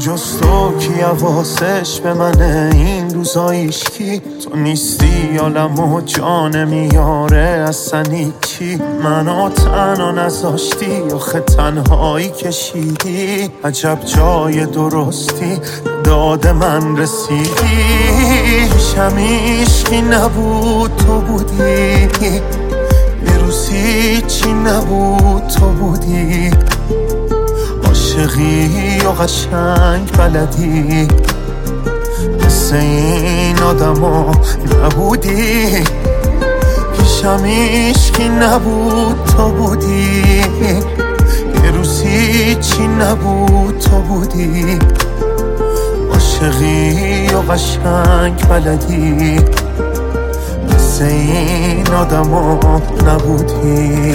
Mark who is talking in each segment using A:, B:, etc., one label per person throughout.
A: جز تو کی حواسش به منه این روزایش کی؟ تو نیستی عالم و جان میاره اصلا هیچی. منو تنها نذاشتی آخه تنهایی کشیدی. عجب جای درستی داد من رسیدی. پیشم عشقی نبود تو بودی، یه روزی چی نبود تو بودی. عاشقی و قشنگ بلدی، مثل این آدما نبودی. پیشم عشقی نبود تو بودی، یه روزی چی نبود تو بودی. عاشقی و قشنگ بلدی، مثل این آدما نبودی.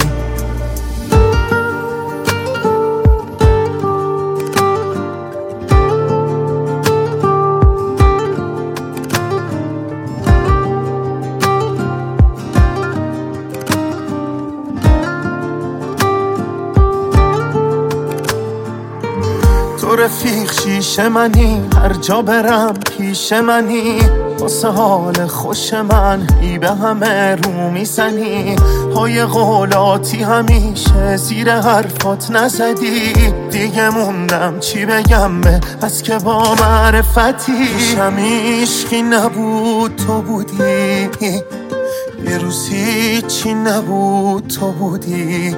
A: تو رفیق شیشه منی، هر جا برم پیش منی. واسه حال خوش من ای به همه رو میزنی. های قولاتی همیشه زیر حرفات نزدی. دیگه موندم چی بگم به از که با معرفتی. پیشم عشقی نبود تو بودی، یه روزی چی نبود تو بودی.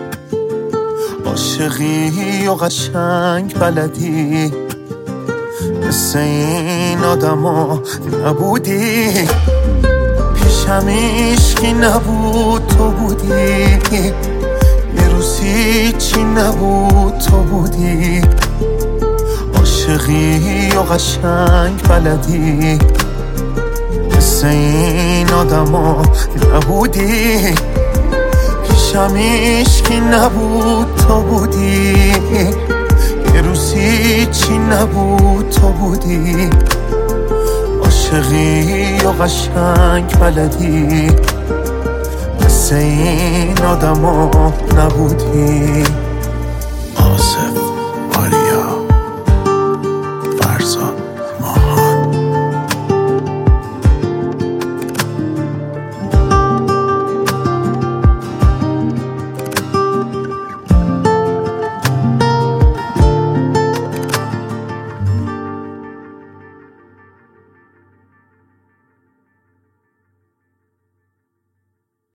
A: عاشقی و قشنگ بلدی، مثل این آدما نبودی. پیشم عشقی نبود تو بودی، یه روزی چی نبود تو بودی. عاشقی و قشنگ بلدی، مثل این آدما نبودی. پیشم عشقی نبود تو بودی، یه روزی چی نبود تو بودی. عاشقی و قشنگ بلدی، مثل این آدما نبودی.